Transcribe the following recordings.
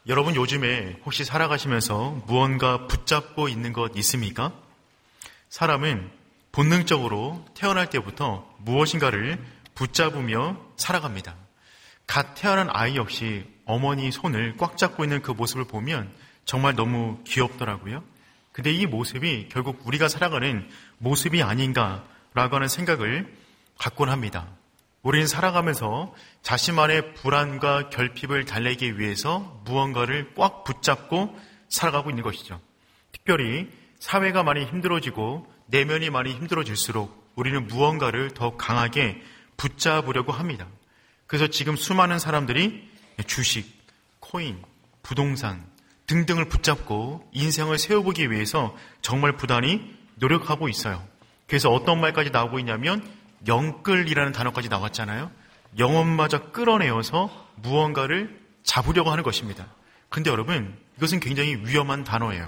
여러분 요즘에 혹시 살아가시면서 무언가 붙잡고 있는 것 있습니까? 사람은 본능적으로 태어날 때부터 무엇인가를 붙잡으며 살아갑니다. 갓 태어난 아이 역시 어머니 손을 꽉 잡고 있는 그 모습을 보면 정말 너무 귀엽더라고요. 근데 이 모습이 결국 우리가 살아가는 모습이 아닌가라고 하는 생각을 갖곤 합니다. 우리는 살아가면서 자신만의 불안과 결핍을 달래기 위해서 무언가를 꽉 붙잡고 살아가고 있는 것이죠. 특별히 사회가 많이 힘들어지고 내면이 많이 힘들어질수록 우리는 무언가를 더 강하게 붙잡으려고 합니다. 그래서 지금 수많은 사람들이 주식, 코인, 부동산 등등을 붙잡고 인생을 세워보기 위해서 정말 부단히 노력하고 있어요. 그래서 어떤 말까지 나오고 있냐면 영끌이라는 단어까지 나왔잖아요. 영혼마저 끌어내어서 무언가를 잡으려고 하는 것입니다. 그런데 여러분, 이것은 굉장히 위험한 단어예요.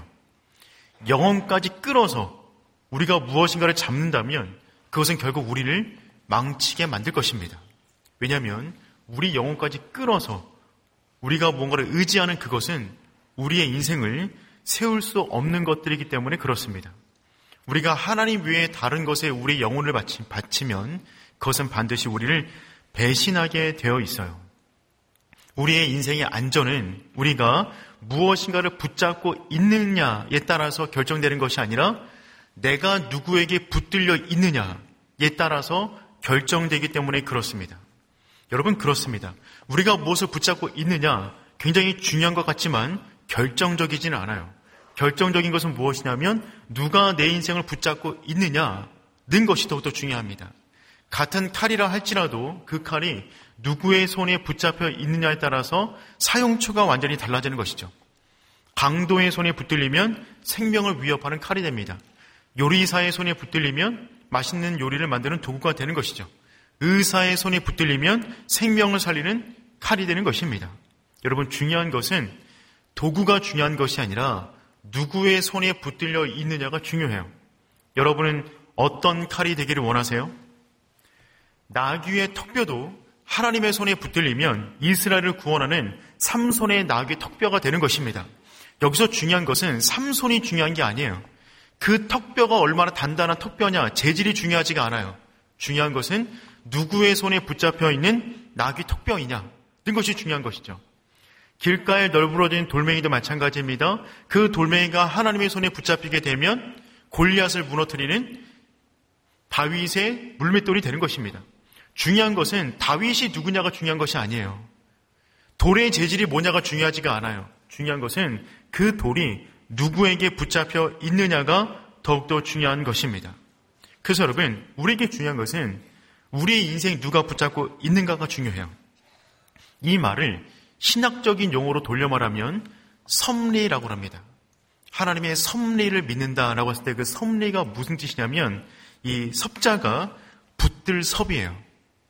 영혼까지 끌어서 우리가 무엇인가를 잡는다면 그것은 결국 우리를 망치게 만들 것입니다. 왜냐하면 우리 영혼까지 끌어서 우리가 무언가를 의지하는 그것은 우리의 인생을 세울 수 없는 것들이기 때문에 그렇습니다. 우리가 하나님 외에 다른 것에 우리의 영혼을 바치면 그것은 반드시 우리를 배신하게 되어 있어요. 우리의 인생의 안전은 우리가 무엇인가를 붙잡고 있느냐에 따라서 결정되는 것이 아니라 내가 누구에게 붙들려 있느냐에 따라서 결정되기 때문에 그렇습니다. 여러분, 그렇습니다. 우리가 무엇을 붙잡고 있느냐 굉장히 중요한 것 같지만 결정적이지는 않아요. 결정적인 것은 무엇이냐면 누가 내 인생을 붙잡고 있느냐는 것이 더욱더 중요합니다. 같은 칼이라 할지라도 그 칼이 누구의 손에 붙잡혀 있느냐에 따라서 사용처가 완전히 달라지는 것이죠. 강도의 손에 붙들리면 생명을 위협하는 칼이 됩니다. 요리사의 손에 붙들리면 맛있는 요리를 만드는 도구가 되는 것이죠. 의사의 손에 붙들리면 생명을 살리는 칼이 되는 것입니다. 여러분, 중요한 것은 도구가 중요한 것이 아니라 누구의 손에 붙들려 있느냐가 중요해요. 여러분은 어떤 칼이 되기를 원하세요? 나귀의 턱뼈도 하나님의 손에 붙들리면 이스라엘을 구원하는 삼손의 나귀의 턱뼈가 되는 것입니다. 여기서 중요한 것은 삼손이 중요한 게 아니에요. 그 턱뼈가 얼마나 단단한 턱뼈냐, 재질이 중요하지가 않아요. 중요한 것은 누구의 손에 붙잡혀 있는 나귀 턱뼈이냐 는 것이 중요한 것이죠. 길가에 널브러진 돌멩이도 마찬가지입니다. 그 돌멩이가 하나님의 손에 붙잡히게 되면 골리앗을 무너뜨리는 다윗의 물맷돌이 되는 것입니다. 중요한 것은 다윗이 누구냐가 중요한 것이 아니에요. 돌의 재질이 뭐냐가 중요하지가 않아요. 중요한 것은 그 돌이 누구에게 붙잡혀 있느냐가 더욱더 중요한 것입니다. 그래서 여러분, 우리에게 중요한 것은 우리의 인생 누가 붙잡고 있는가가 중요해요. 이 말을 신학적인 용어로 돌려 말하면 섭리라고 합니다. 하나님의 섭리를 믿는다라고 했을 때 그 섭리가 무슨 뜻이냐면 이 섭자가 붙들 섭이에요.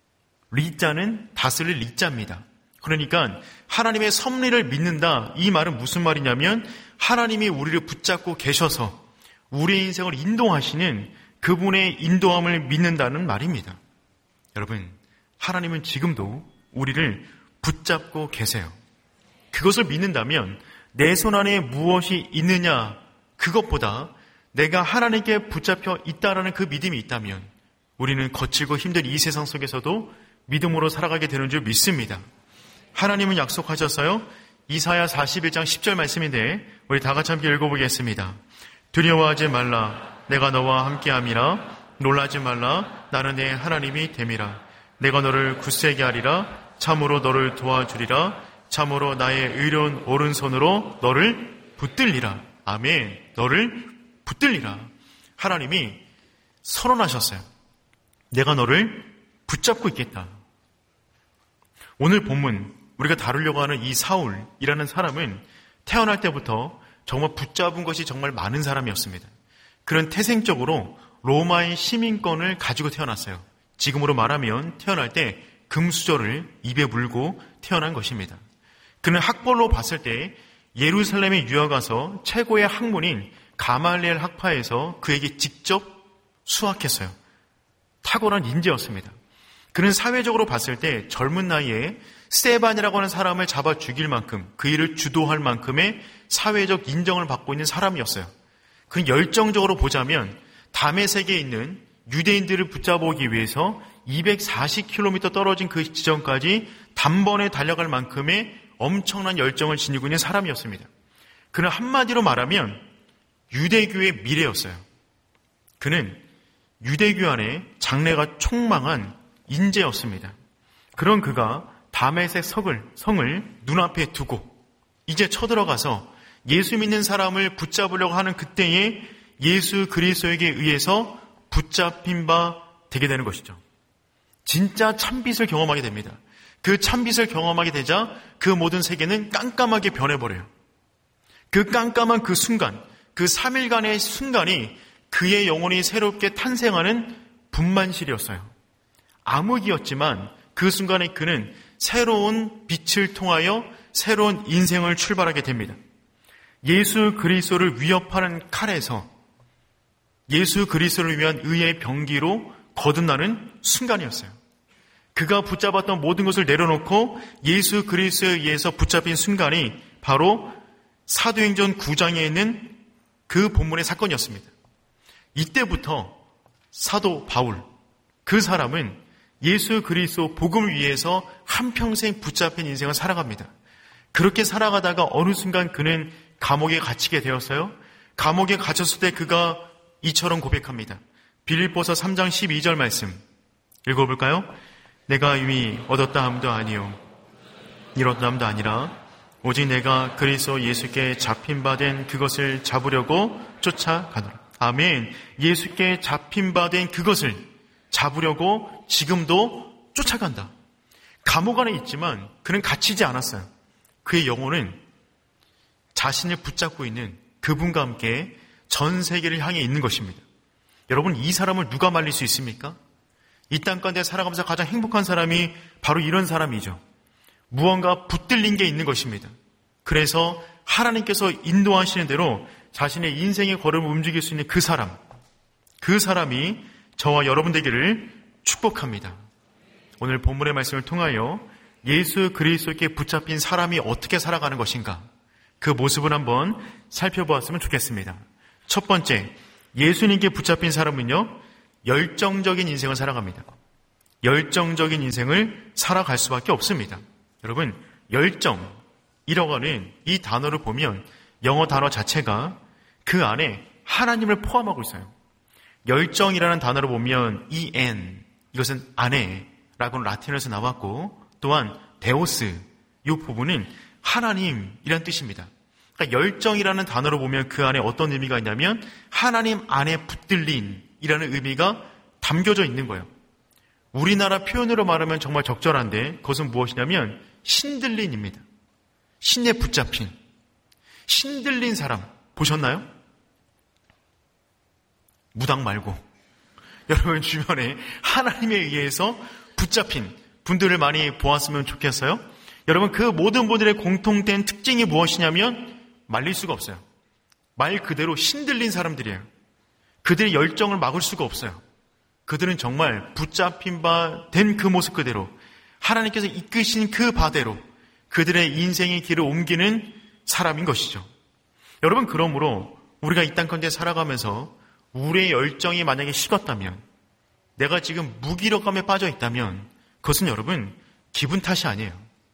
리자는 다스릴 리자입니다. 그러니까 하나님의 섭리를 믿는다, 이 말은 무슨 말이냐면 하나님이 우리를 붙잡고 계셔서 우리의 인생을 인도하시는 그분의 인도함을 믿는다는 말입니다. 여러분, 하나님은 지금도 우리를 붙잡고 계세요. 그것을 믿는다면 내 손 안에 무엇이 있느냐, 그것보다 내가 하나님께 붙잡혀 있다라는 그 믿음이 있다면 우리는 거칠고 힘든 이 세상 속에서도 믿음으로 살아가게 되는 줄 믿습니다. 하나님은 약속하셨어요. 이사야 41장 10절 말씀인데 우리 다 같이 함께 읽어보겠습니다. 두려워하지 말라, 내가 너와 함께함이라. 놀라지 말라, 나는 내 하나님이 됨이라. 내가 너를 굳세게 하리라. 참으로 너를 도와주리라. 참으로 나의 의로운 오른손으로 너를 붙들리라. 아멘. 너를 붙들리라. 하나님이 선언하셨어요. 내가 너를 붙잡고 있겠다. 오늘 본문 우리가 다루려고 하는 이 사울이라는 사람은 태어날 때부터 정말 붙잡은 것이 정말 많은 사람이었습니다. 그런 태생적으로 로마의 시민권을 가지고 태어났어요. 지금으로 말하면 태어날 때 금수저를 입에 물고 태어난 것입니다. 그는 학벌로 봤을 때 예루살렘에 유학 가서 최고의 학문인 가말리엘 학파에서 그에게 직접 수학했어요. 탁월한 인재였습니다. 그는 사회적으로 봤을 때 젊은 나이에 스데반이라고 하는 사람을 잡아 죽일 만큼, 그 일을 주도할 만큼의 사회적 인정을 받고 있는 사람이었어요. 그 열정적으로 보자면 다메섹에 있는 유대인들을 붙잡아오기 위해서 240km 떨어진 그 지점까지 단번에 달려갈 만큼의 엄청난 열정을 지니고 있는 사람이었습니다. 그는 한마디로 말하면 유대교의 미래였어요. 그는 유대교 안에 장래가 촉망한 인재였습니다. 그런 그가 다메섹 성을 눈앞에 두고 이제 쳐들어가서 예수 믿는 사람을 붙잡으려고 하는 그때에 예수 그리스도에게 의해서 붙잡힌 바 되게 되는 것이죠. 진짜 참빛을 경험하게 됩니다. 그 참빛을 경험하게 되자 그 모든 세계는 깜깜하게 변해버려요. 그 깜깜한 그 순간, 그 3일간의 순간이 그의 영혼이 새롭게 탄생하는 분만실이었어요. 암흑이었지만 그 순간에 그는 새로운 빛을 통하여 새로운 인생을 출발하게 됩니다. 예수 그리스도를 위협하는 칼에서 예수 그리스도를 위한 의의 병기로 거듭나는 순간이었어요. 그가 붙잡았던 모든 것을 내려놓고 예수 그리스도에 의해서 붙잡힌 순간이 바로 사도행전 9장에 있는 그 본문의 사건이었습니다. 이때부터 사도 바울, 그 사람은 예수 그리스도 복음을 위해서 한평생 붙잡힌 인생을 살아갑니다. 그렇게 살아가다가 어느 순간 그는 감옥에 갇히게 되었어요. 감옥에 갇혔을 때 그가 이처럼 고백합니다. 빌립보서 3장 12절 말씀 읽어볼까요? 내가 이미 얻었다 함도 아니요 이뤘다 함도 아니라 오직 내가 그리스도 예수께 잡힌 바 된 그것을 잡으려고 쫓아가노라. 아멘. 예수께 잡힌 바 된 그것을 잡으려고 지금도 쫓아간다. 감옥 안에 있지만 그는 갇히지 않았어요. 그의 영혼은 자신을 붙잡고 있는 그분과 함께 전 세계를 향해 있는 것입니다. 여러분, 이 사람을 누가 말릴 수 있습니까? 이 땅 가운데 살아가면서 가장 행복한 사람이 바로 이런 사람이죠. 무언가 붙들린 게 있는 것입니다. 그래서 하나님께서 인도하시는 대로 자신의 인생의 걸음을 움직일 수 있는 그 사람이 저와 여러분 되기를 축복합니다. 오늘 본문의 말씀을 통하여 예수 그리스도께 붙잡힌 사람이 어떻게 살아가는 것인가, 그 모습을 한번 살펴보았으면 좋겠습니다. 첫 번째, 예수님께 붙잡힌 사람은요, 열정적인 인생을 살아갑니다. 열정적인 인생을 살아갈 수밖에 없습니다. 여러분, 열정이라고 하는 이 단어를 보면 영어 단어 자체가 그 안에 하나님을 포함하고 있어요. 열정이라는 단어를 보면 en, 이것은 안에라고는 라틴어에서 나왔고, 또한 데오스, 이 부분은 하나님이란 뜻입니다. 그러니까 열정이라는 단어를 보면 그 안에 어떤 의미가 있냐면 하나님 안에 붙들린이라는 의미가 담겨져 있는 거예요. 우리나라 표현으로 말하면 정말 적절한데 그것은 무엇이냐면 신들린입니다. 신에 붙잡힌, 신들린 사람 보셨나요? 무당 말고 여러분 주변에 하나님에 의해서 붙잡힌 분들을 많이 보았으면 좋겠어요. 여러분, 그 모든 분들의 공통된 특징이 무엇이냐면 말릴 수가 없어요. 말 그대로 신들린 사람들이에요. 그들의 열정을 막을 수가 없어요. 그들은 정말 붙잡힌 바 된 그 모습 그대로, 하나님께서 이끄신 그 바대로 그들의 인생의 길을 옮기는 사람인 것이죠. 여러분, 그러므로 우리가 이 땅 가운데 살아가면서 우리의 열정이 만약에 식었다면, 내가 지금 무기력감에 빠져 있다면 그것은 여러분 기분 탓이 아니에요.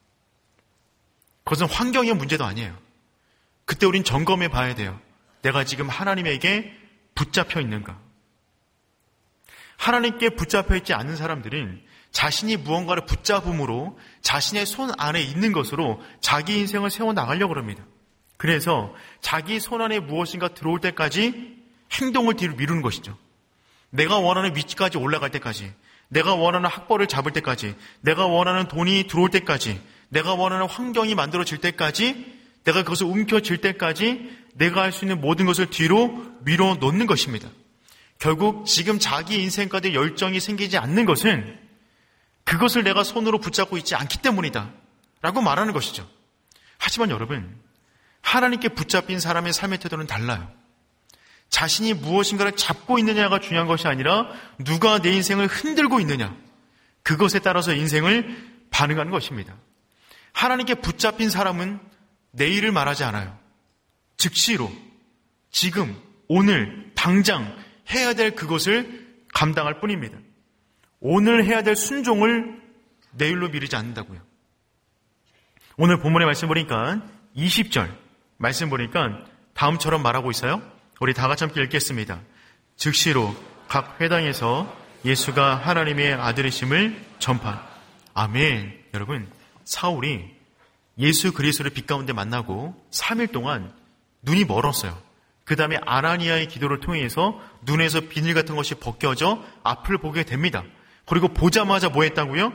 그것은 환경의 문제도 아니에요. 그때 우린 점검해 봐야 돼요. 내가 지금 하나님에게 붙잡혀 있는가? 하나님께 붙잡혀 있지 않는 사람들은 자신이 무언가를 붙잡음으로 자신의 손 안에 있는 것으로 자기 인생을 세워나가려고 합니다. 그래서 자기 손 안에 무엇인가 들어올 때까지 행동을 뒤로 미루는 것이죠. 내가 원하는 위치까지 올라갈 때까지, 내가 원하는 학벌을 잡을 때까지, 내가 원하는 돈이 들어올 때까지, 내가 원하는 환경이 만들어질 때까지, 내가 그것을 움켜쥘 때까지 내가 할 수 있는 모든 것을 뒤로 밀어놓는 것입니다. 결국 지금 자기 인생까지 열정이 생기지 않는 것은 그것을 내가 손으로 붙잡고 있지 않기 때문이다 라고 말하는 것이죠. 하지만 여러분, 하나님께 붙잡힌 사람의 삶의 태도는 달라요. 자신이 무엇인가를 잡고 있느냐가 중요한 것이 아니라 누가 내 인생을 흔들고 있느냐, 그것에 따라서 인생을 반응하는 것입니다. 하나님께 붙잡힌 사람은 내일을 말하지 않아요. 즉시로, 지금, 오늘, 당장 해야 될 그것을 감당할 뿐입니다. 오늘 해야 될 순종을 내일로 미루지 않는다고요. 오늘 본문의 말씀 보니까 20절 말씀 보니까 다음처럼 말하고 있어요. 우리 다 같이 함께 읽겠습니다. 즉시로 각 회당에서 예수가 하나님의 아들이심을 전파. 아멘. 여러분, 사울이 예수 그리스도를 빛 가운데 만나고 3일 동안 눈이 멀었어요. 그 다음에 아나니아의 기도를 통해서 눈에서 비닐 같은 것이 벗겨져 앞을 보게 됩니다. 그리고 보자마자 뭐 했다고요?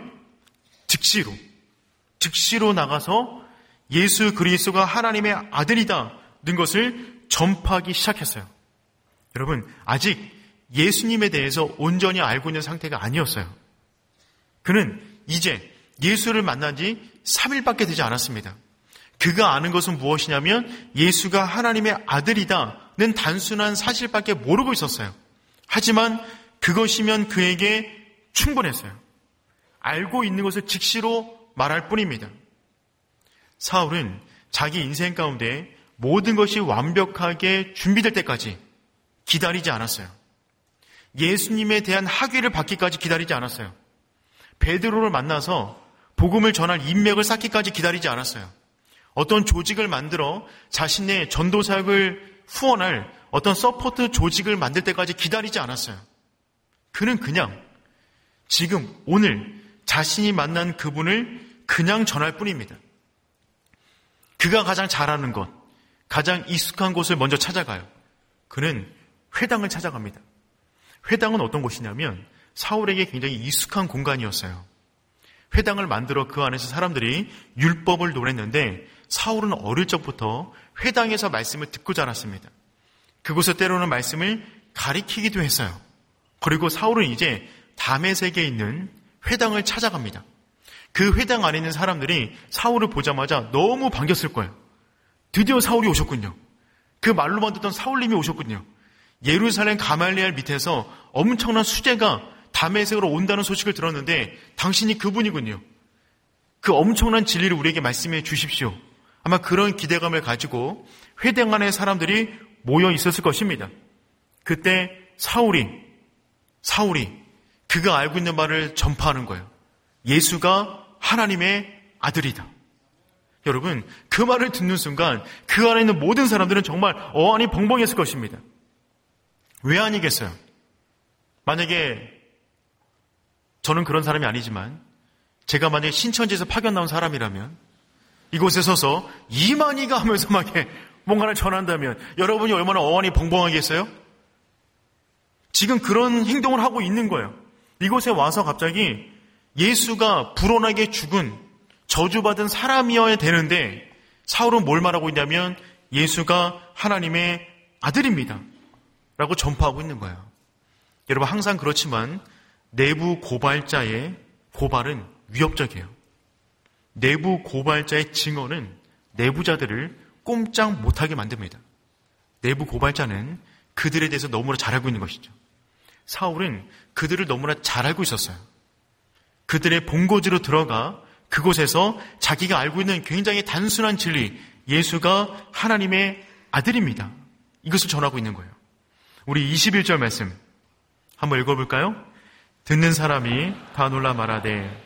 즉시로 나가서 예수 그리스도가 하나님의 아들이다는 것을 전파하기 시작했어요. 여러분, 아직 예수님에 대해서 온전히 알고 있는 상태가 아니었어요. 그는 이제 예수를 만난 지 3일밖에 되지 않았습니다. 그가 아는 것은 무엇이냐면 예수가 하나님의 아들이다는 단순한 사실밖에 모르고 있었어요. 하지만 그것이면 그에게 충분했어요. 알고 있는 것을 즉시로 말할 뿐입니다. 사울은 자기 인생 가운데 모든 것이 완벽하게 준비될 때까지 기다리지 않았어요. 예수님에 대한 학위를 받기까지 기다리지 않았어요. 베드로를 만나서 복음을 전할 인맥을 쌓기까지 기다리지 않았어요. 어떤 조직을 만들어 자신의 전도 사역을 후원할 어떤 서포트 조직을 만들 때까지 기다리지 않았어요. 그는 그냥 지금 오늘 자신이 만난 그분을 그냥 전할 뿐입니다. 그가 가장 잘하는 것, 가장 익숙한 곳을 먼저 찾아가요. 그는 회당을 찾아갑니다. 회당은 어떤 곳이냐면 사울에게 굉장히 익숙한 공간이었어요. 회당을 만들어 그 안에서 사람들이 율법을 논했는데 사울은 어릴 적부터 회당에서 말씀을 듣고 자랐습니다. 그곳에 때로는 말씀을 가리키기도 했어요. 그리고 사울은 이제 다메섹에 있는 회당을 찾아갑니다. 그 회당 안에 있는 사람들이 사울을 보자마자 너무 반겼을 거예요. 드디어 사울이 오셨군요. 그 말로만 듣던 사울님이 오셨군요. 예루살렘 가말리엘 밑에서 엄청난 수제가 다메섹으로 온다는 소식을 들었는데 당신이 그분이군요. 그 엄청난 진리를 우리에게 말씀해 주십시오. 아마 그런 기대감을 가지고 회당 안에 사람들이 모여 있었을 것입니다. 그때 사울이 그가 알고 있는 말을 전파하는 거예요. 예수가 하나님의 아들이다. 여러분, 그 말을 듣는 순간 그 안에 있는 모든 사람들은 정말 어안이 벙벙했을 것입니다. 왜 아니겠어요? 만약에 저는 그런 사람이 아니지만 제가 만약에 신천지에서 파견 나온 사람이라면 이곳에 서서 이만희가 하면서 막 뭔가를 전한다면 여러분이 얼마나 어안이 벙벙하겠어요? 지금 그런 행동을 하고 있는 거예요. 이곳에 와서 갑자기 예수가 불온하게 죽은 저주받은 사람이어야 되는데 사울은 뭘 말하고 있냐면 예수가 하나님의 아들입니다 라고 전파하고 있는 거예요. 여러분, 항상 그렇지만 내부 고발자의 고발은 위협적이에요. 내부 고발자의 증언은 내부자들을 꼼짝 못하게 만듭니다. 내부 고발자는 그들에 대해서 너무나 잘 알고 있는 것이죠. 사울은 그들을 너무나 잘 알고 있었어요. 그들의 본고지로 들어가 그곳에서 자기가 알고 있는 굉장히 단순한 진리, 예수가 하나님의 아들입니다. 이것을 전하고 있는 거예요. 우리 21절 말씀 한번 읽어볼까요? 듣는 사람이 다 놀라 말하되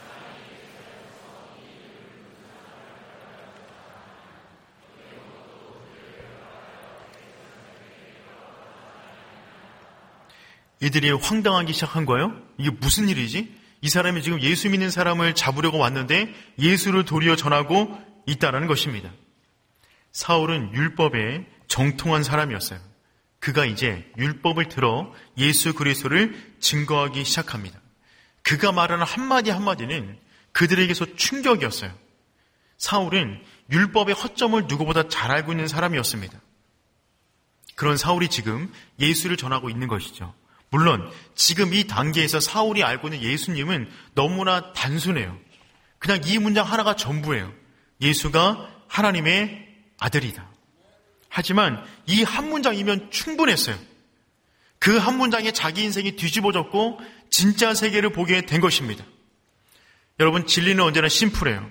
이들이 황당하기 시작한 거예요. 이게 무슨 일이지? 이 사람이 지금 예수 믿는 사람을 잡으려고 왔는데 예수를 도리어 전하고 있다는 것입니다. 사울은 율법에 정통한 사람이었어요. 그가 이제 율법을 들어 예수 그리스도를 증거하기 시작합니다. 그가 말하는 한마디 한마디는 그들에게서 충격이었어요. 사울은 율법의 허점을 누구보다 잘 알고 있는 사람이었습니다. 그런 사울이 지금 예수를 전하고 있는 것이죠. 물론 지금 이 단계에서 사울이 알고 있는 예수님은 너무나 단순해요. 그냥 이 문장 하나가 전부예요. 예수가 하나님의 아들이다. 하지만 이 한 문장이면 충분했어요. 그 한 문장에 자기 인생이 뒤집어졌고 진짜 세계를 보게 된 것입니다. 여러분, 진리는 언제나 심플해요.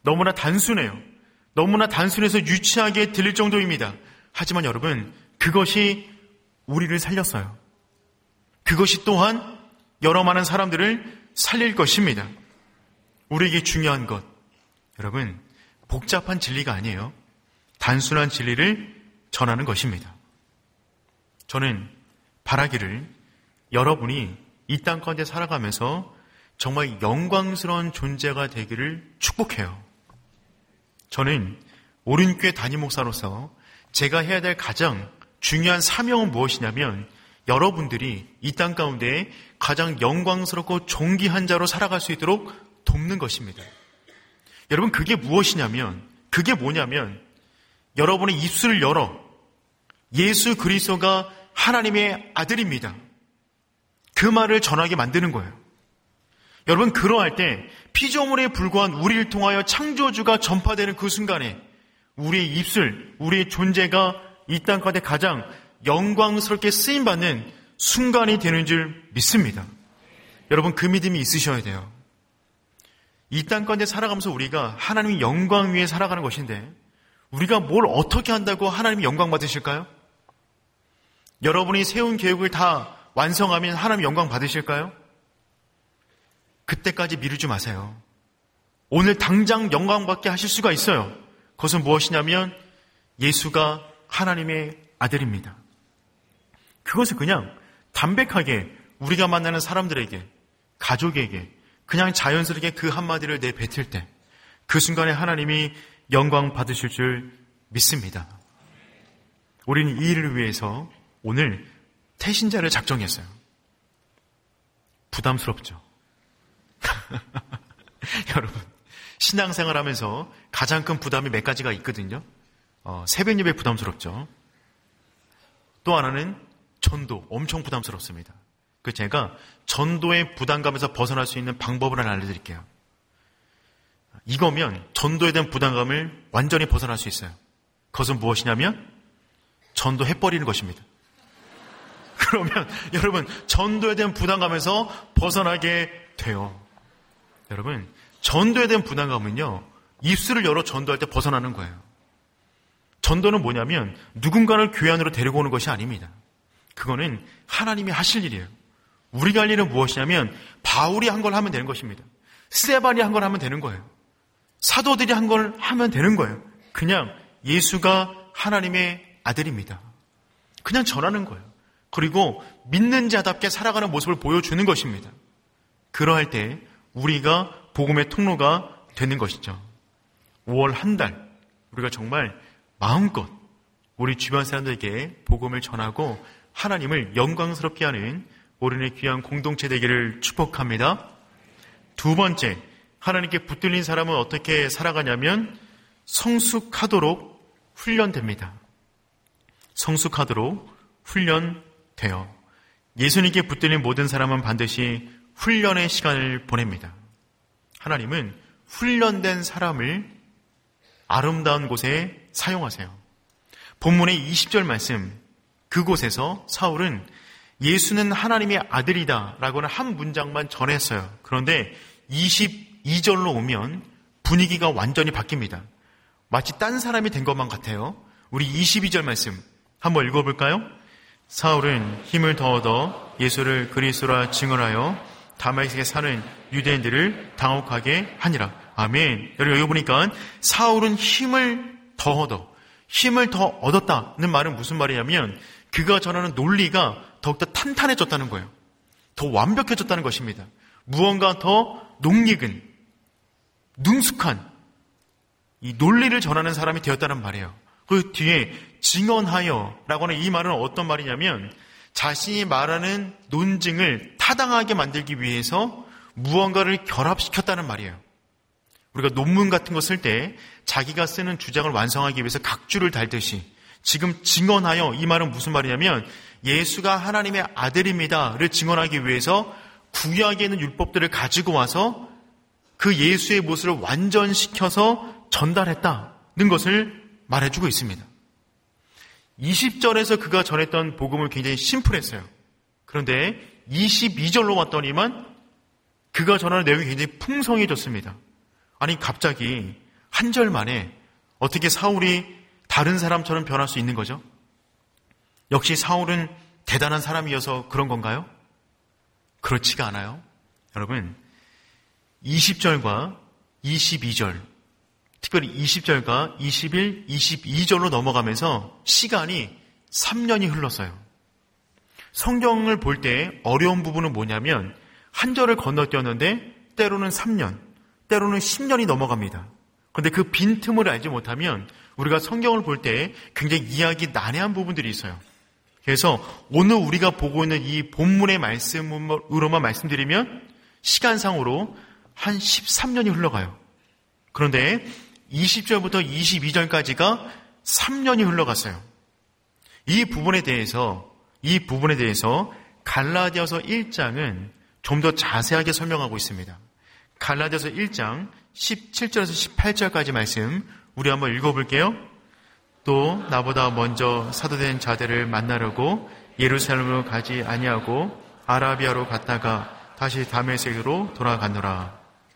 너무나 단순해요. 너무나 단순해서 유치하게 들릴 정도입니다. 하지만 여러분, 그것이 우리를 살렸어요. 그것이 또한 여러 많은 사람들을 살릴 것입니다. 우리에게 중요한 것, 여러분, 복잡한 진리가 아니에요. 단순한 진리를 전하는 것입니다. 저는 바라기를 여러분이 이 땅 가운데 살아가면서 정말 영광스러운 존재가 되기를 축복해요. 저는 오륜교회 담임 목사로서 제가 해야 될 가장 중요한 사명은 무엇이냐면 여러분들이 이 땅 가운데 가장 영광스럽고 존귀한 자로 살아갈 수 있도록 돕는 것입니다. 여러분, 그게 무엇이냐면, 그게 뭐냐면 여러분의 입술을 열어 예수 그리스도가 하나님의 아들입니다. 그 말을 전하게 만드는 거예요. 여러분, 그러할 때 피조물에 불과한 우리를 통하여 창조주가 전파되는 그 순간에 우리의 입술, 우리의 존재가 이 땅 가운데 가장 영광스럽게 쓰임받는 순간이 되는 줄 믿습니다. 여러분, 그 믿음이 있으셔야 돼요. 이 땅 가운데 살아가면서 우리가 하나님의 영광 위에 살아가는 것인데 우리가 뭘 어떻게 한다고 하나님이 영광 받으실까요? 여러분이 세운 계획을 다 완성하면 하나님 영광 받으실까요? 그때까지 미루지 마세요. 오늘 당장 영광 받게 하실 수가 있어요. 그것은 무엇이냐면 예수가 하나님의 아들입니다. 그것을 그냥 담백하게 우리가 만나는 사람들에게, 가족에게 그냥 자연스럽게 그 한마디를 내뱉을 때 그 순간에 하나님이 영광 받으실 줄 믿습니다. 우리는 이 일을 위해서 오늘 태신자를 작정했어요. 부담스럽죠? 여러분, 신앙생활 하면서 가장 큰 부담이 몇 가지가 있거든요. 새벽 예배 부담스럽죠. 또 하나는 전도, 엄청 부담스럽습니다. 그 제가 전도의 부담감에서 벗어날 수 있는 방법을 하나 알려드릴게요. 이거면 전도에 대한 부담감을 완전히 벗어날 수 있어요. 그것은 무엇이냐면 전도해버리는 것입니다. 그러면 여러분, 전도에 대한 부담감에서 벗어나게 돼요. 여러분, 전도에 대한 부담감은요, 입술을 열어 전도할 때 벗어나는 거예요. 전도는 뭐냐면 누군가를 교회 안으로 데리고 오는 것이 아닙니다. 그거는 하나님이 하실 일이에요. 우리가 할 일은 무엇이냐면 바울이 한 걸 하면 되는 것입니다. 스데반이 한 걸 하면 되는 거예요. 사도들이 한 걸 하면 되는 거예요. 그냥 예수가 하나님의 아들입니다. 그냥 전하는 거예요. 그리고 믿는 자답게 살아가는 모습을 보여주는 것입니다. 그러할 때 우리가 복음의 통로가 되는 것이죠. 5월 한 달 우리가 정말 마음껏 우리 주변 사람들에게 복음을 전하고 하나님을 영광스럽게 하는 우리의 귀한 공동체 되기를 축복합니다. 두 번째, 하나님께 붙들린 사람은 어떻게 살아가냐면 성숙하도록 훈련됩니다. 성숙하도록 훈련돼요. 예수님께 붙들린 모든 사람은 반드시 훈련의 시간을 보냅니다. 하나님은 훈련된 사람을 아름다운 곳에 사용하세요. 본문의 20절 말씀, 그곳에서 사울은 예수는 하나님의 아들이다 라고는 한 문장만 전했어요. 그런데 22절로 오면 분위기가 완전히 바뀝니다. 마치 딴 사람이 된 것만 같아요. 우리 22절 말씀 한번 읽어볼까요? 사울은 힘을 더 얻어 예수를 그리스도라 증언하여 다메섹에 사는 유대인들을 당혹하게 하니라. 아멘. 여러분, 여기 보니까 사울은 힘을 더 얻었다는 말은 무슨 말이냐면 그가 전하는 논리가 더욱더 탄탄해졌다는 거예요. 더 완벽해졌다는 것입니다. 무언가 더 농익은, 능숙한 이 논리를 전하는 사람이 되었다는 말이에요. 그 뒤에 증언하여 라고 하는 이 말은 어떤 말이냐면 자신이 말하는 논증을 타당하게 만들기 위해서 무언가를 결합시켰다는 말이에요. 우리가 논문 같은 거 쓸 때 자기가 쓰는 주장을 완성하기 위해서 각주를 달듯이 지금 증언하여 이 말은 무슨 말이냐면 예수가 하나님의 아들입니다를 증언하기 위해서 구약에 있는 율법들을 가지고 와서 그 예수의 모습을 완전시켜서 전달했다는 것을 말해주고 있습니다. 20절에서 그가 전했던 복음은 굉장히 심플했어요. 그런데 22절로 왔더니만 그가 전하는 내용이 굉장히 풍성해졌습니다. 아니 갑자기 한 절 만에 어떻게 사울이 다른 사람처럼 변할 수 있는 거죠? 역시 사울은 대단한 사람이어서 그런 건가요? 그렇지가 않아요. 여러분, 20절과 22절, 특별히 20절과 21, 22절로 넘어가면서 시간이 3년이 흘렀어요. 성경을 볼 때 어려운 부분은 뭐냐면 한 절을 건너뛰었는데 때로는 3년, 때로는 10년이 넘어갑니다. 그런데 그 빈틈을 알지 못하면 우리가 성경을 볼 때 굉장히 이해하기 난해한 부분들이 있어요. 그래서 오늘 우리가 보고 있는 이 본문의 말씀으로만 말씀드리면 시간상으로 한 13년이 흘러가요. 그런데 20절부터 22절까지가 3년이 흘러갔어요. 이 부분에 대해서 갈라디아서 1장은 좀 더 자세하게 설명하고 있습니다. 갈라디아서 1장 17절에서 18절까지 말씀 우리 한번 읽어볼게요. 또 나보다 먼저 사도된 자들을 만나려고 예루살렘으로 가지 아니하고 아라비아로 갔다가 다시 다메섹으로 돌아가노라.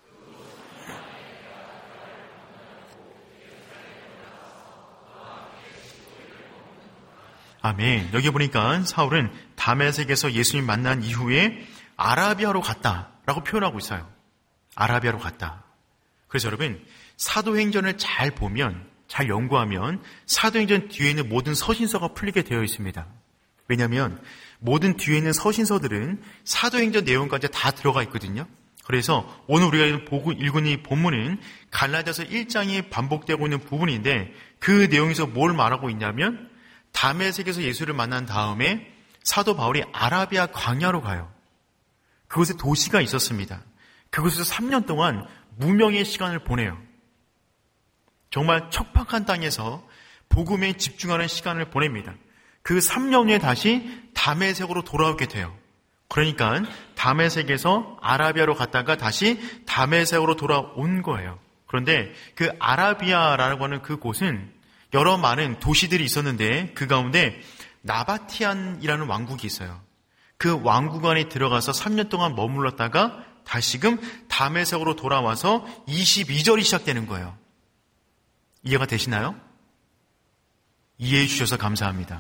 아멘. 여기 보니까 사울은 다메섹에서 예수님 만난 이후에 아라비아로 갔다라고 표현하고 있어요. 아라비아로 갔다. 그래서 여러분, 사도행전을 잘 보면, 잘 연구하면 사도행전 뒤에 있는 모든 서신서가 풀리게 되어 있습니다. 왜냐하면 모든 뒤에 있는 서신서들은 사도행전 내용까지 다 들어가 있거든요. 그래서 오늘 우리가 읽은 이 본문은 갈라디아서 1장이 반복되고 있는 부분인데 그 내용에서 뭘 말하고 있냐면 다메섹에서 예수를 만난 다음에 사도 바울이 아라비아 광야로 가요. 그곳에 도시가 있었습니다. 그곳에서 3년 동안 무명의 시간을 보내요. 정말 척박한 땅에서 복음에 집중하는 시간을 보냅니다. 그 3년 후에 다시 다메섹으로 돌아오게 돼요. 그러니까 다메섹에서 아라비아로 갔다가 다시 다메섹으로 돌아온 거예요. 그런데 그 아라비아라고 하는 그 곳은 여러 많은 도시들이 있었는데 그 가운데 나바티안이라는 왕국이 있어요. 그 왕국 안에 들어가서 3년 동안 머물렀다가 다시금 다메섹으로 돌아와서 22절이 시작되는 거예요. 이해가 되시나요? 이해해 주셔서 감사합니다.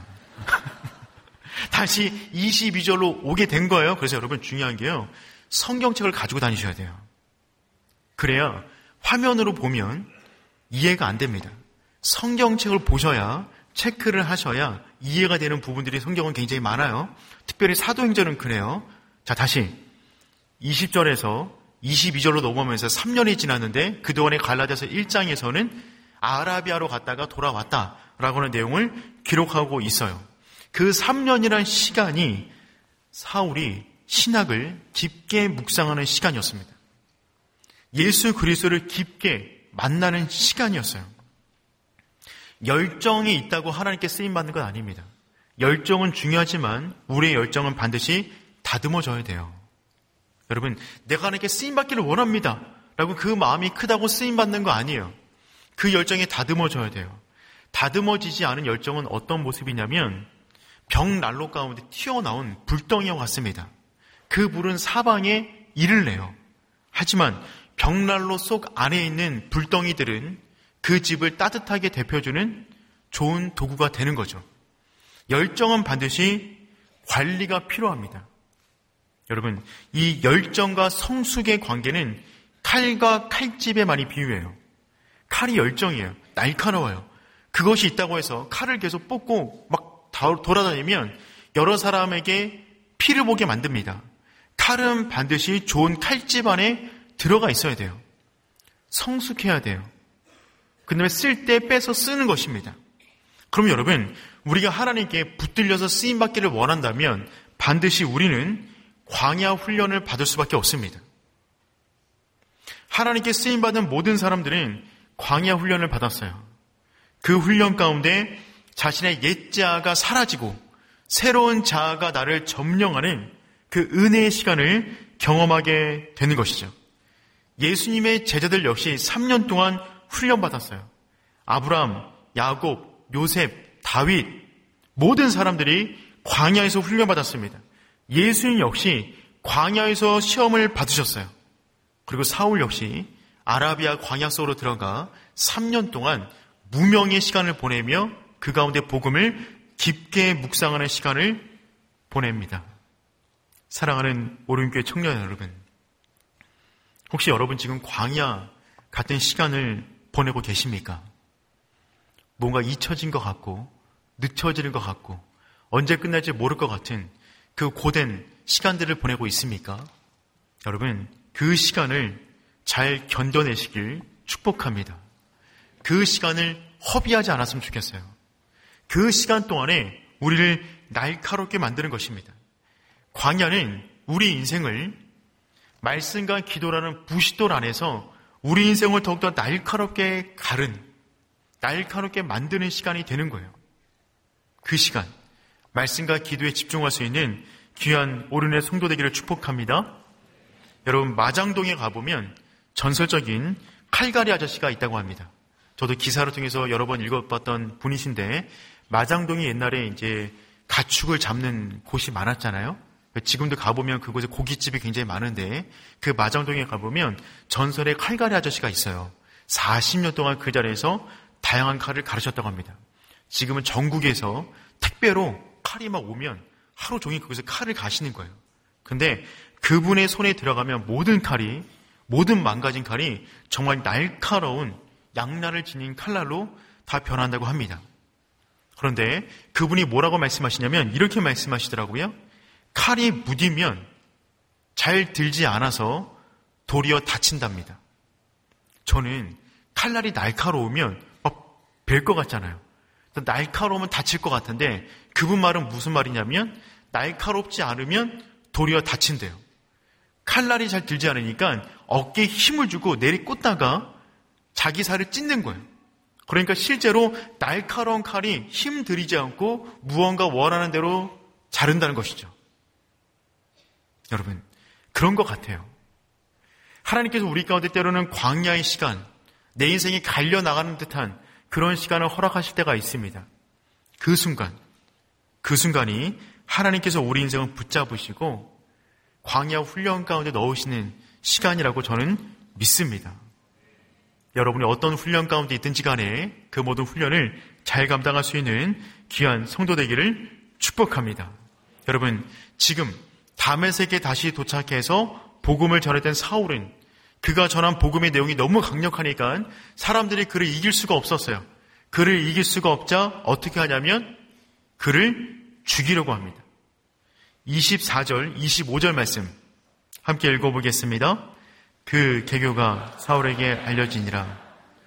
다시 22절로 오게 된 거예요. 그래서 여러분 중요한 게요. 성경책을 가지고 다니셔야 돼요. 그래야 화면으로 보면 이해가 안 됩니다. 성경책을 보셔야 체크를 하셔야 이해가 되는 부분들이 성경은 굉장히 많아요. 특별히 사도행전은 그래요. 자, 다시 20절에서 22절로 넘어오면서 3년이 지났는데 그동안의 갈라디아서 1장에서는 아라비아로 갔다가 돌아왔다라고 하는 내용을 기록하고 있어요. 그 3년이란 시간이 사울이 신학을 깊게 묵상하는 시간이었습니다. 예수 그리스도를 깊게 만나는 시간이었어요. 열정이 있다고 하나님께 쓰임받는 건 아닙니다. 열정은 중요하지만 우리의 열정은 반드시 다듬어져야 돼요. 여러분, 내가 하나님께 쓰임받기를 원합니다 라고 그 마음이 크다고 쓰임받는 거 아니에요. 그 열정이 다듬어져야 돼요. 다듬어지지 않은 열정은 어떤 모습이냐면 벽난로 가운데 튀어나온 불덩이와 같습니다. 그 불은 사방에 일을 내요. 하지만 벽난로 속 안에 있는 불덩이들은 그 집을 따뜻하게 데펴주는 좋은 도구가 되는 거죠. 열정은 반드시 관리가 필요합니다. 여러분, 이 열정과 성숙의 관계는 칼과 칼집에 많이 비유해요. 칼이 열정이에요. 날카로워요. 그것이 있다고 해서 칼을 계속 뽑고 막 돌아다니면 여러 사람에게 피를 보게 만듭니다. 칼은 반드시 좋은 칼집 안에 들어가 있어야 돼요. 성숙해야 돼요. 그 다음에 쓸 때 빼서 쓰는 것입니다. 그럼 여러분, 우리가 하나님께 붙들려서 쓰임받기를 원한다면 반드시 우리는 광야 훈련을 받을 수밖에 없습니다. 하나님께 쓰임받은 모든 사람들은 광야 훈련을 받았어요. 그 훈련 가운데 자신의 옛 자아가 사라지고 새로운 자아가 나를 점령하는 그 은혜의 시간을 경험하게 되는 것이죠. 예수님의 제자들 역시 3년 동안 훈련받았어요. 아브라함, 야곱, 요셉, 다윗 모든 사람들이 광야에서 훈련받았습니다. 예수님 역시 광야에서 시험을 받으셨어요. 그리고 사울 역시 아라비아 광야 속으로 들어가 3년 동안 무명의 시간을 보내며 그 가운데 복음을 깊게 묵상하는 시간을 보냅니다. 사랑하는 오륜교회 청년 여러분, 혹시 여러분 지금 광야 같은 시간을 보내고 계십니까? 뭔가 잊혀진 것 같고 늦춰지는 것 같고 언제 끝날지 모를 것 같은 그 고된 시간들을 보내고 있습니까? 여러분, 그 시간을 잘 견뎌내시길 축복합니다. 그 시간을 허비하지 않았으면 좋겠어요. 그 시간 동안에 우리를 날카롭게 만드는 것입니다. 광야는 우리 인생을 말씀과 기도라는 부싯돌 안에서 우리 인생을 더욱더 날카롭게 날카롭게 만드는 시간이 되는 거예요. 그 시간, 말씀과 기도에 집중할 수 있는 귀한 오륜의 성도 되기를 축복합니다. 여러분, 마장동에 가보면 전설적인 칼갈이 아저씨가 있다고 합니다. 저도 기사를 통해서 여러 번 읽어봤던 분이신데, 마장동이 옛날에 이제 가축을 잡는 곳이 많았잖아요. 지금도 가보면 그곳에 고깃집이 굉장히 많은데, 그 마장동에 가보면 전설의 칼갈이 아저씨가 있어요. 40년 동안 그 자리에서 다양한 칼을 가르쳤다고 합니다. 지금은 전국에서 택배로 칼이 막 오면 하루 종일 그곳에 칼을 가시는 거예요. 근데 그분의 손에 들어가면 모든 망가진 칼이 정말 날카로운 양날을 지닌 칼날로 다 변한다고 합니다. 그런데 그분이 뭐라고 말씀하시냐면 이렇게 말씀하시더라고요. 칼이 무디면 잘 들지 않아서 도리어 다친답니다. 저는 칼날이 날카로우면 벨 것 같잖아요. 날카로우면 다칠 것 같은데 그분 말은 무슨 말이냐면 날카롭지 않으면 도리어 다친대요. 칼날이 잘 들지 않으니까 어깨에 힘을 주고 내리꽂다가 자기 살을 찢는 거예요. 그러니까 실제로 날카로운 칼이 힘 들이지 않고 무언가 원하는 대로 자른다는 것이죠. 여러분, 그런 것 같아요. 하나님께서 우리 가운데 때로는 광야의 시간, 내 인생이 갈려나가는 듯한 그런 시간을 허락하실 때가 있습니다. 그 순간이 하나님께서 우리 인생을 붙잡으시고 광야 훈련 가운데 넣으시는 시간이라고 저는 믿습니다. 여러분이 어떤 훈련 가운데 있든지 간에 그 모든 훈련을 잘 감당할 수 있는 귀한 성도 되기를 축복합니다. 여러분, 지금 다메섹에 다시 도착해서 복음을 전했던 사울은 그가 전한 복음의 내용이 너무 강력하니까 사람들이 그를 이길 수가 없었어요. 그를 이길 수가 없자 어떻게 하냐면 그를 죽이려고 합니다. 24절, 25절 말씀 함께 읽어보겠습니다. 그 계교가 사울에게 알려지니라.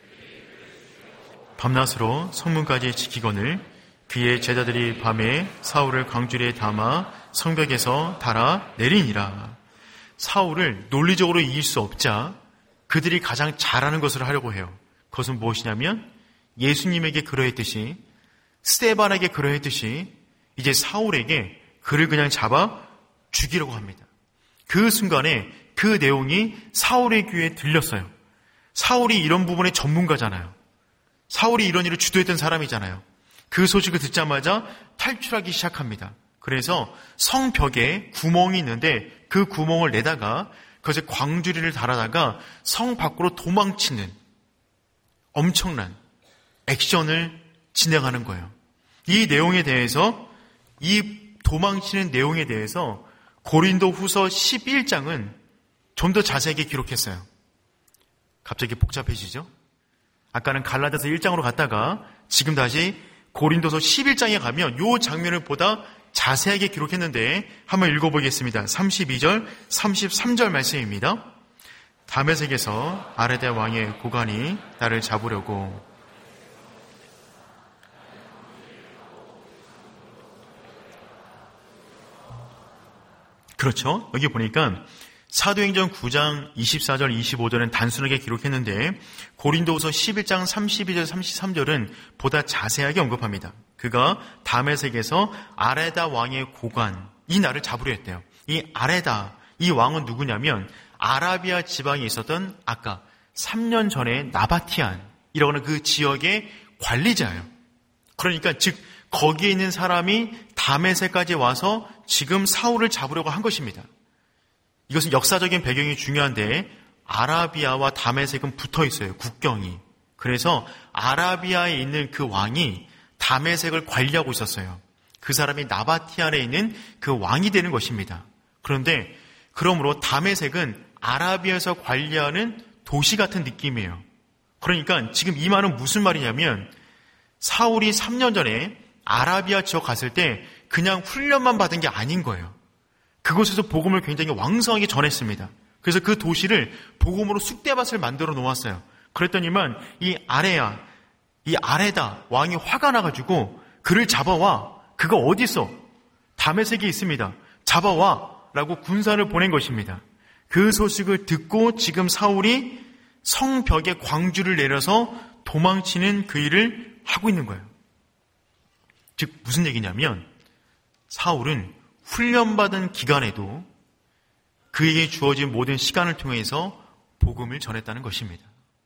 밤낮으로 성문까지 지키거늘 그의 제자들이 밤에 사울을 광주리에 담아 성벽에서 달아 내리니라. 사울을 논리적으로 이길 수 없자 그들이 가장 잘하는 것을 하려고 해요. 그것은 무엇이냐면 예수님에게 그러했듯이, 스데반에게 그러했듯이 이제 사울에게 그를 그냥 잡아 죽이려고 합니다. 그 순간에 그 내용이 사울의 귀에 들렸어요. 사울이 이런 부분의 전문가잖아요. 사울이 이런 일을 주도했던 사람이잖아요. 그 소식을 듣자마자 탈출하기 시작합니다. 그래서 성벽에 구멍이 있는데 그 구멍을 내다가 그것에 광주리를 달아다가 성 밖으로 도망치는 엄청난 액션을 진행하는 거예요. 이 내용에 대해서, 이 도망치는 내용에 대해서 고린도 후서 11장은 좀 더 자세하게 기록했어요. 갑자기 복잡해지죠? 아까는 갈라디아서 1장으로 갔다가 지금 다시 고린도서 11장에 가면 이 장면을 보다 자세하게 기록했는데 한번 읽어보겠습니다. 32절, 33절 말씀입니다. 다메섹에서 아레데 왕의 고관이 나를 잡으려고 그렇죠. 여기 보니까 사도행전 9장 24절 25절은 단순하게 기록했는데 고린도후서 11장 32절 33절은 보다 자세하게 언급합니다. 그가 다메섹에서 아레다 왕의 고관이 나를 잡으려 했대요. 이 아레다, 이 왕은 누구냐면 아라비아 지방에 있었던 아까 3년 전에 나바티안이라고 하는 그 지역의 관리자예요. 그러니까 즉 거기에 있는 사람이 다메섹까지 와서 지금 사울을 잡으려고 한 것입니다. 이것은 역사적인 배경이 중요한데 아라비아와 다메섹은 붙어 있어요. 국경이. 그래서 아라비아에 있는 그 왕이 다메섹을 관리하고 있었어요. 그 사람이 나바티안에 있는 그 왕이 되는 것입니다. 그런데 그러므로 다메섹은 아라비아에서 관리하는 도시 같은 느낌이에요. 그러니까 지금 이 말은 무슨 말이냐면 사울이 3년 전에 아라비아 지역 갔을 때 그냥 훈련만 받은 게 아닌 거예요. 그곳에서 복음을 굉장히 왕성하게 전했습니다. 그래서 그 도시를 복음으로 쑥대밭을 만들어 놓았어요. 그랬더니만 이 아레다 왕이 화가 나가지고 그를 잡아와. 그가 어디 있어? 다메섹에 있습니다. 잡아와 라고 군사를 보낸 것입니다. 그 소식을 듣고 지금 사울이 성벽에 광주를 내려서 도망치는 그 일을 하고 있는 거예요. 즉 무슨 얘기냐면 사울은 훈련받은 기간에도 그에게 주어진 모든 시간을 통해서 복음을 전했다는 것입니다.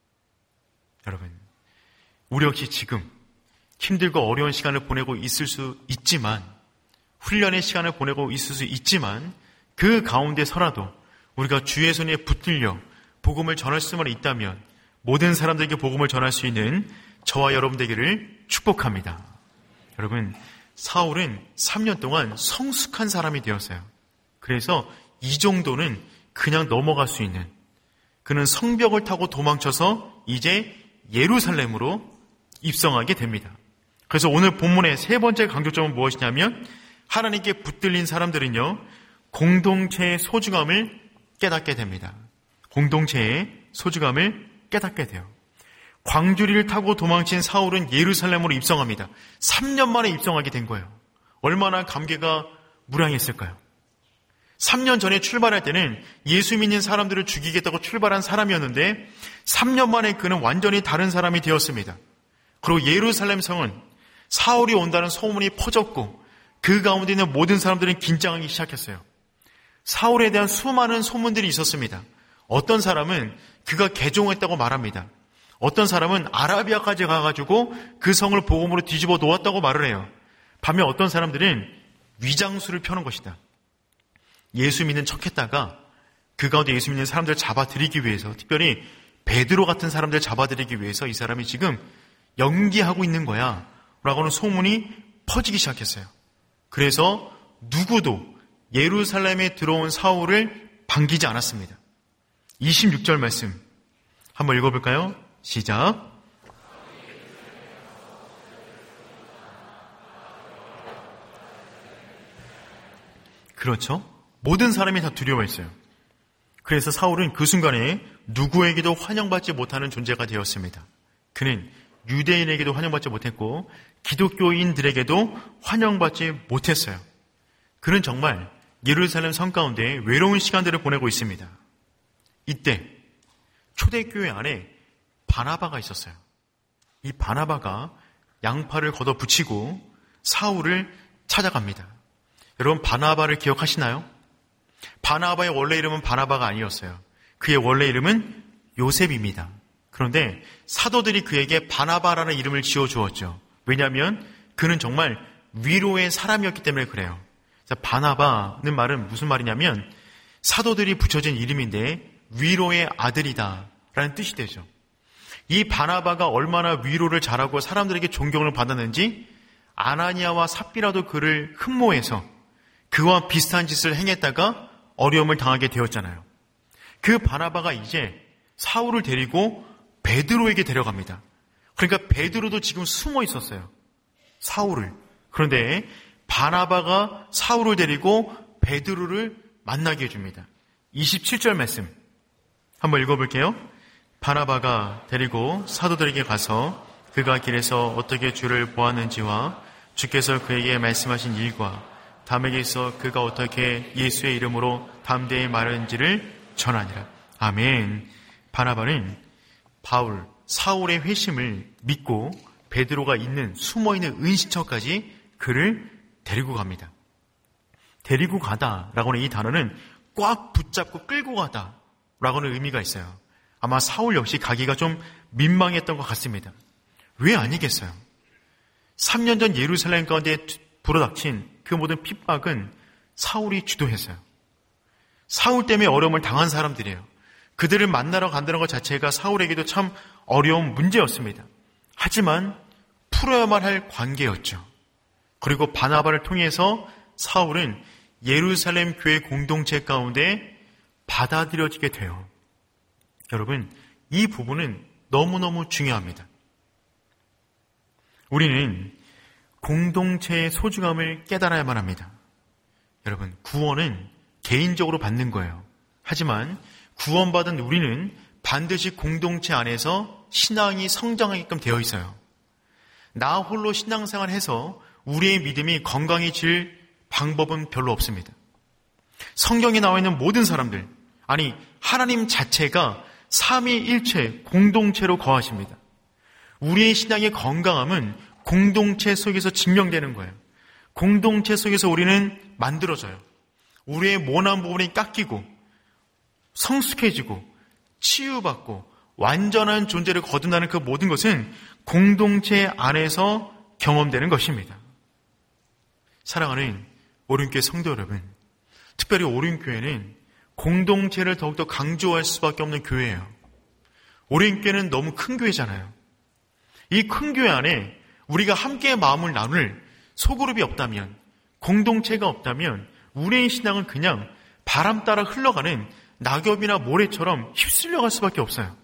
여러분, 우리 역시 지금 힘들고 어려운 시간을 보내고 있을 수 있지만, 훈련의 시간을 보내고 있을 수 있지만 그 가운데서라도 우리가 주의 손에 붙들려 복음을 전할 수만 있다면 모든 사람들에게 복음을 전할 수 있는 저와 여러분 되기를 축복합니다. 여러분, 사울은 3년 동안 성숙한 사람이 되었어요. 그래서 이 정도는 그냥 넘어갈 수 있는, 그는 성벽을 타고 도망쳐서 이제 예루살렘으로 입성하게 됩니다. 그래서 오늘 본문의 세 번째 강조점은 무엇이냐면 하나님께 붙들린 사람들은요, 공동체의 소중함을 깨닫게 됩니다. 공동체의 소중함을 깨닫게 돼요. 광주리를 타고 도망친 사울은 예루살렘으로 입성합니다. 3년 만에 입성하게 된 거예요. 얼마나 감개가 무량했을까요? 3년 전에 출발할 때는 예수 믿는 사람들을 죽이겠다고 출발한 사람이었는데 3년 만에 그는 완전히 다른 사람이 되었습니다. 그리고 예루살렘 성은 사울이 온다는 소문이 퍼졌고 그 가운데 있는 모든 사람들은 긴장하기 시작했어요. 사울에 대한 수많은 소문들이 있었습니다. 어떤 사람은 그가 개종했다고 말합니다. 어떤 사람은 아라비아까지 가가지고 그 성을 복음으로 뒤집어 놓았다고 말을 해요. 반면 어떤 사람들은 위장수를 펴는 것이다. 예수 믿는 척했다가 그 가운데 예수 믿는 사람들을 잡아들이기 위해서, 특별히 베드로 같은 사람들을 잡아들이기 위해서 이 사람이 지금 연기하고 있는 거야 라고 하는 소문이 퍼지기 시작했어요. 그래서 누구도 예루살렘에 들어온 사울을 반기지 않았습니다. 26절 말씀 한번 읽어볼까요? 시작. 그렇죠? 모든 사람이 다 두려워했어요. 그래서 사울은 그 순간에 누구에게도 환영받지 못하는 존재가 되었습니다. 그는 유대인에게도 환영받지 못했고 기독교인들에게도 환영받지 못했어요. 그는 정말 예루살렘 성 가운데 외로운 시간들을 보내고 있습니다. 이때 초대교회 안에 바나바가 있었어요. 이 바나바가 양팔을 걷어 붙이고 사울을 찾아갑니다. 여러분, 바나바를 기억하시나요? 바나바의 원래 이름은 바나바가 아니었어요. 그의 원래 이름은 요셉입니다. 그런데 사도들이 그에게 바나바라는 이름을 지어주었죠. 왜냐하면 그는 정말 위로의 사람이었기 때문에 그래요. 바나바는 말은 무슨 말이냐면 사도들이 붙여진 이름인데 위로의 아들이다 라는 뜻이 되죠. 이 바나바가 얼마나 위로를 잘하고 사람들에게 존경을 받았는지 아나니아와 삽비라도 그를 흠모해서 그와 비슷한 짓을 행했다가 어려움을 당하게 되었잖아요. 그 바나바가 이제 사울을 데리고 베드로에게 데려갑니다. 그러니까 베드로도 지금 숨어 있었어요. 사울을. 그런데 바나바가 사울을 데리고 베드로를 만나게 해줍니다. 27절 말씀 한번 읽어볼게요. 바나바가 데리고 사도들에게 가서 그가 길에서 어떻게 주를 보았는지와 주께서 그에게 말씀하신 일과 담에게 있어 그가 어떻게 예수의 이름으로 담대히 말하는지를 전하니라. 아멘. 바나바는 사울의 회심을 믿고 베드로가 있는 숨어있는 은신처까지 그를 데리고 갑니다. 데리고 가다라고 하는 이 단어는 꽉 붙잡고 끌고 가다라고 하는 의미가 있어요. 아마 사울 역시 가기가 좀 민망했던 것 같습니다. 왜 아니겠어요? 3년 전 예루살렘 가운데 불어닥친 그 모든 핍박은 사울이 주도했어요. 사울 때문에 어려움을 당한 사람들이에요. 그들을 만나러 간다는 것 자체가 사울에게도 참 어려운 문제였습니다. 하지만 풀어야만 할 관계였죠. 그리고 바나바를 통해서 사울은 예루살렘 교회 공동체 가운데 받아들여지게 돼요. 여러분, 이 부분은 너무너무 중요합니다. 우리는 공동체의 소중함을 깨달아야만 합니다. 여러분, 구원은 개인적으로 받는 거예요. 하지만 구원받은 우리는 반드시 공동체 안에서 신앙이 성장하게끔 되어 있어요. 나 홀로 신앙생활해서 우리의 믿음이 건강해질 방법은 별로 없습니다. 성경에 나와 있는 모든 사람들, 아니 하나님 자체가 삼위일체 공동체로 거하십니다. 우리의 신앙의 건강함은 공동체 속에서 증명되는 거예요. 공동체 속에서 우리는 만들어져요. 우리의 모난 부분이 깎이고 성숙해지고 치유받고 완전한 존재를 거듭나는 그 모든 것은 공동체 안에서 경험되는 것입니다. 사랑하는 오륜교회 성도 여러분, 특별히 오륜교회는 공동체를 더욱더 강조할 수밖에 없는 교회예요. 오륜교회는 너무 큰 교회잖아요. 이 큰 교회 안에 우리가 함께 마음을 나눌 소그룹이 없다면, 공동체가 없다면 우리의 신앙은 그냥 바람 따라 흘러가는 낙엽이나 모래처럼 휩쓸려갈 수밖에 없어요.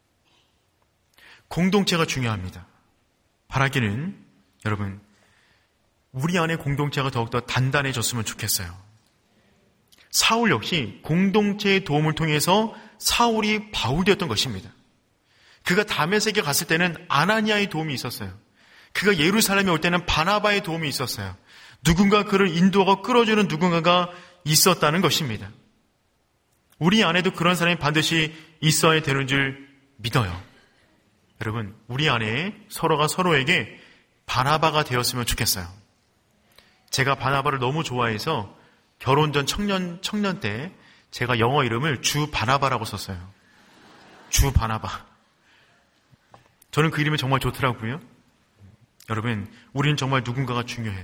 공동체가 중요합니다. 바라기는 여러분, 우리 안의 공동체가 더욱더 단단해졌으면 좋겠어요. 사울 역시 공동체의 도움을 통해서 사울이 바울되었던 것입니다. 그가 다메섹에 갔을 때는 아나니아의 도움이 있었어요. 그가 예루살렘에 올 때는 바나바의 도움이 있었어요. 누군가 그를 인도하고 끌어주는 누군가가 있었다는 것입니다. 우리 안에도 그런 사람이 반드시 있어야 되는 줄 믿어요. 여러분, 우리 안에 서로가 서로에게 바나바가 되었으면 좋겠어요. 제가 바나바를 너무 좋아해서 결혼 전 청년 때 제가 영어 이름을 주 바나바라고 썼어요. 주 바나바. 저는 그 이름이 정말 좋더라고요. 여러분, 우리는 정말 누군가가 중요해요.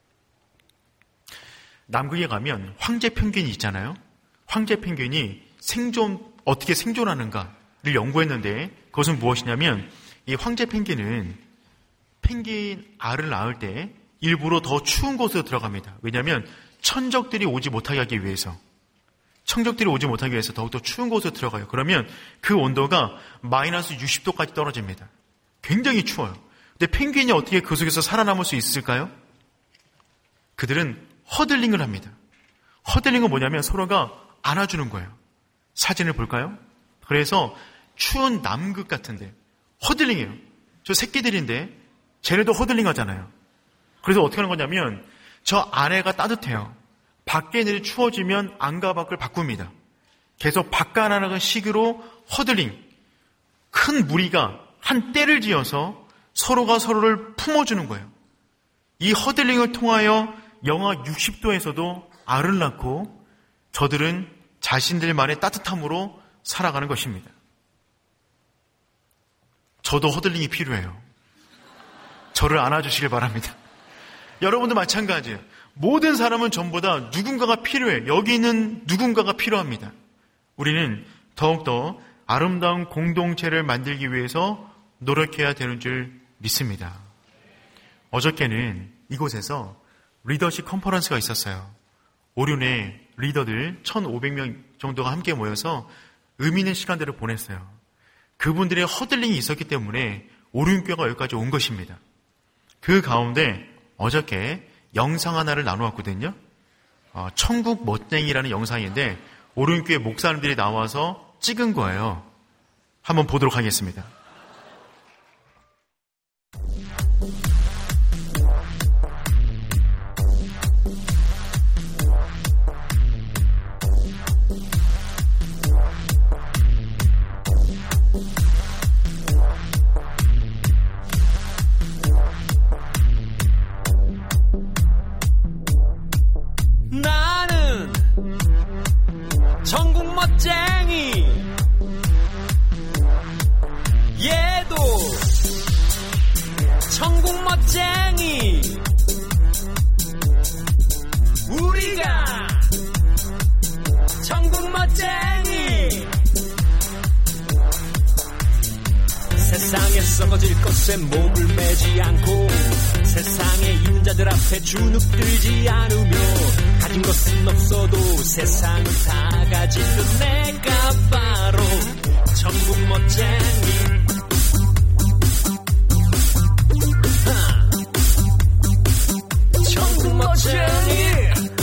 남극에 가면 황제 펭귄이 있잖아요. 황제 펭귄이 어떻게 생존하는가를 연구했는데 그것은 무엇이냐면 이 황제 펭귄은 펭귄 알을 낳을 때 일부러 더 추운 곳으로 들어갑니다. 왜냐하면 천적들이 오지 못하게 하기 위해서. 천적들이 오지 못하기 위해서 더욱더 추운 곳으로 들어가요. 그러면 그 온도가 마이너스 60도까지 떨어집니다. 굉장히 추워요. 근데 펭귄이 어떻게 그 속에서 살아남을 수 있을까요? 그들은 허들링을 합니다. 허들링은 뭐냐면 서로가 안아주는 거예요. 사진을 볼까요? 그래서 추운 남극 같은데 허들링이에요. 저 새끼들인데 쟤네도 허들링 하잖아요. 그래서 어떻게 하는 거냐면 저 안에가 따뜻해요. 밖에 내일 추워지면 안과 밖을 바꿉니다. 계속 바꿔나가는 식으로 허들링, 큰 무리가 한 떼를 지어서 서로가 서로를 품어주는 거예요. 이 허들링을 통하여 영하 60도에서도 알을 낳고 저들은 자신들만의 따뜻함으로 살아가는 것입니다. 저도 허들링이 필요해요. 저를 안아주시길 바랍니다. 여러분도 마찬가지예요. 모든 사람은 전부 다 누군가가 필요해. 여기 있는 누군가가 필요합니다. 우리는 더욱더 아름다운 공동체를 만들기 위해서 노력해야 되는 줄 믿습니다. 어저께는 이곳에서 리더십 컨퍼런스가 있었어요. 오륜의 리더들 1,500명 정도가 함께 모여서 의미 있는 시간들을 보냈어요. 그분들의 허들링이 있었기 때문에 오륜교회가 여기까지 온 것입니다. 그 가운데 어저께 영상 하나를 나누었거든요. 천국 멋쟁이라는 영상인데 오륜교회 목사님들이 나와서 찍은 거예요. 한번 보도록 하겠습니다. 앞에 목을 매지 않고 세상에 있는 자들 앞에 주눅들지 않으며 가진 것은 없어도 세상을 다 가진 내가 바로 천국 멋쟁이. 천국 멋쟁이.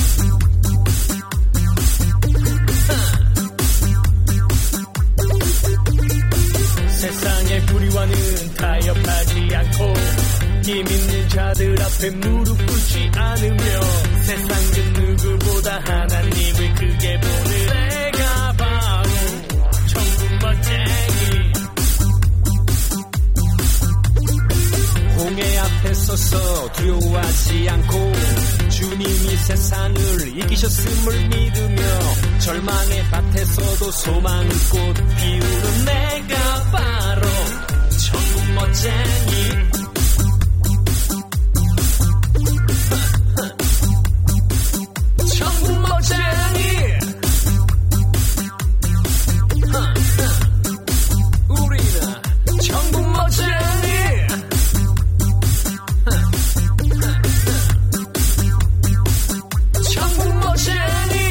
세상의 불의와는 타협하지 않고 힘 있는 자들 앞에 무릎 꿇지 않으며 세상 그 누구보다 하나님을 크게 보는 내가 바로 천국 멋쟁이. 홍해 앞에 서서 두려워하지 않고 주님이 세상을 이기셨음을 믿으며 절망의 밭에서도 소망의 꽃 피우는 내가 바로 천국 멋쟁이. 천국 멋쟁이. 우리는 천국 멋쟁이. 천국 멋쟁이.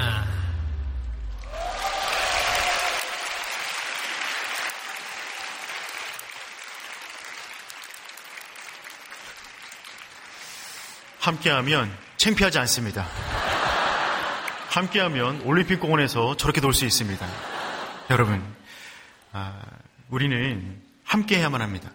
함께하면 창피하지 않습니다. 함께하면 올림픽공원에서 저렇게 놀 수 있습니다. 여러분, 우리는 함께해야만 합니다.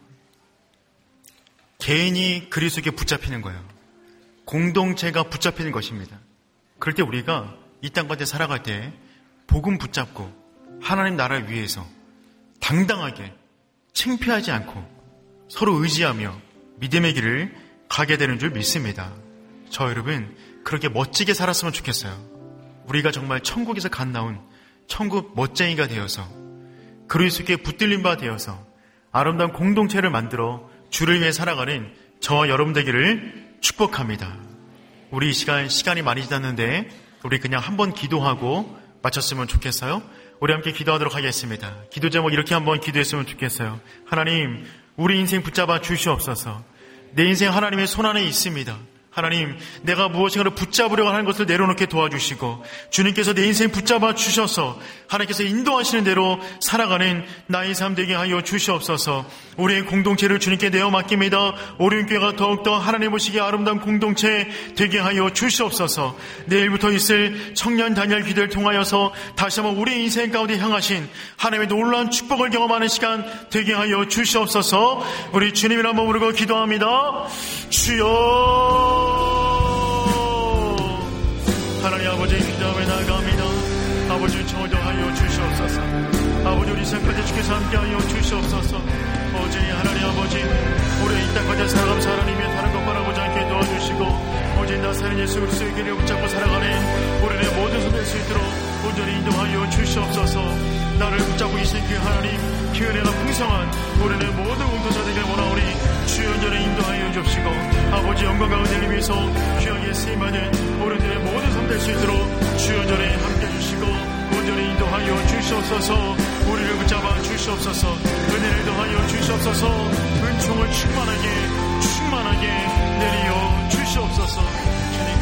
개인이 그리스도께 붙잡히는 거예요. 공동체가 붙잡히는 것입니다. 그럴 때 우리가 이 땅 가운데 살아갈 때 복음 붙잡고 하나님 나라를 위해서 당당하게 창피하지 않고 서로 의지하며 믿음의 길을 가게 되는 줄 믿습니다. 저 여러분 그렇게 멋지게 살았으면 좋겠어요. 우리가 정말 천국에서 갓 나온 천국 멋쟁이가 되어서 그리스도께 붙들린 바 되어서 아름다운 공동체를 만들어 주를 위해 살아가는 저와 여러분 되기를 축복합니다. 우리 이 시간이 많이 지났는데 우리 그냥 한번 기도하고 마쳤으면 좋겠어요. 우리 함께 기도하도록 하겠습니다. 기도 제목 이렇게 한번 기도했으면 좋겠어요. 하나님, 우리 인생 붙잡아 주시옵소서. 내 인생 하나님의 손안에 있습니다. 하나님, 내가 무엇인가를 붙잡으려고 하는 것을 내려놓게 도와주시고 주님께서 내 인생 붙잡아 주셔서 하나님께서 인도하시는 대로 살아가는 나의 삶 되게 하여 주시옵소서. 우리의 공동체를 주님께 내어 맡깁니다. 오륜교회가 더욱더 하나님 보시기에 아름다운 공동체 되게 하여 주시옵소서. 내일부터 있을 청년 다니엘 기도를 통하여서 다시 한번 우리 인생 가운데 향하신 하나님의 놀라운 축복을 경험하는 시간 되게 하여 주시옵소서. 우리 주님을 한번 부르고 기도합니다. 주여, 하나님 아버지 기도하며 나아갑니다. 아버지 저도하여 주시옵소서. 아버지 우리 생각에 주께서 함께하여 주시옵소서. 어제 하나님 아버지 우리 이 땅까지 살아가면서 하나님의 다른 것 바라보지 않게 도와주시고 어제 나사렛 예수 그리스도의 길을 붙잡고 살아가는 우리의 모든 손 될 수 있도록 온전히 인도하여 주시옵소서. 나를 붙잡고 계신 그 하나님 그 은혜가 풍성한 우리의 모든 공동체 되길 원하오니 주여 온전히 인도하여 주시고 아버지 영광과 은혜를 위해서 귀하게 쓰임받은 우리들의 모든 삶 될 수 있도록 주여 온전히 함께 해주시고 온전히 인도하여 주시옵소서. 우리를 붙잡아 주시옵소서. 은혜를 더하여 주시옵소서. 은총을 충만하게 내리어 주시옵소서. 주님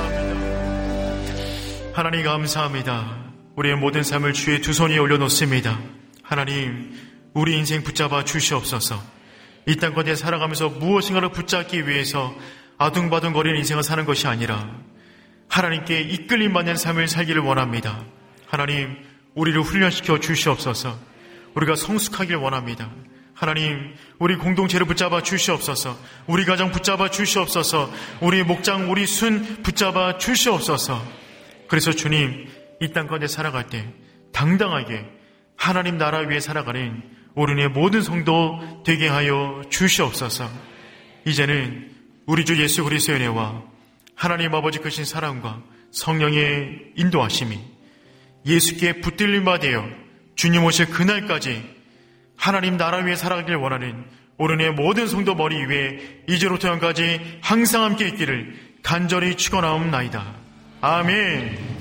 감사합니다. 하나님 감사합니다. 우리의 모든 삶을 주의 두 손 위에 올려놓습니다. 하나님, 우리 인생 붙잡아 주시옵소서. 이 땅 가운데 살아가면서 무엇인가를 붙잡기 위해서 아둥바둥거리는 인생을 사는 것이 아니라 하나님께 이끌림 받는 삶을 살기를 원합니다. 하나님, 우리를 훈련시켜 주시옵소서. 우리가 성숙하길 원합니다. 하나님, 우리 공동체를 붙잡아 주시옵소서. 우리 가정 붙잡아 주시옵소서. 우리 목장, 우리 순 붙잡아 주시옵소서. 그래서 주님, 이 땅 가운데 살아갈 때 당당하게 하나님 나라 위에 살아가는 우리의 모든 성도 되게 하여 주시옵소서. 이제는 우리 주 예수 그리스도의 은혜와 하나님 아버지 크신 사랑과 성령의 인도하심이 예수께 붙들림 바 되어 주님 오실 그날까지 하나님 나라 위에 살아가길 원하는 우리의 모든 성도 머리 위에 이제로부터 영까지 항상 함께 있기를 간절히 축원하옵나이다. 아멘.